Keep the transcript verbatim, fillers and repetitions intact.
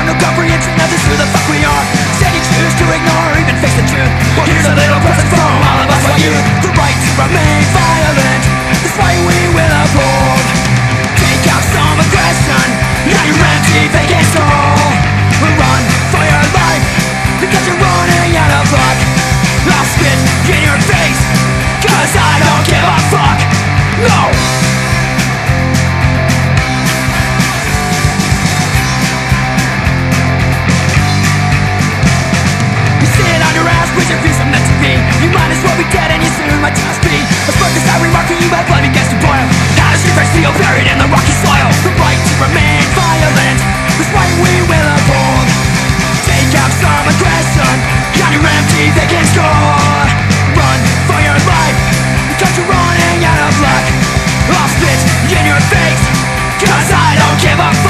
no comprehension of just who the fuck we are. Instead you choose to ignore or even face the truth. Well, here's a little present from all of us white youth. The right to remain violent, this fight we will uphold. Take out some aggression, now you're empty, vacant soul. Run for your life, because you're running out of luck. I'll spit in your face, cause I don't give a fuck. No! Your views are meant to be. You might as well be dead and you soon might just be. A spark is that remark for you, my blood begins to boil. How does your face feel buried in the rocky soil? The right to remain violent, this right we will uphold. Take out some aggression, got your empty vacant score. Run for your life, because you're running out of luck. I'll spit in your face, cause I don't give a fuck.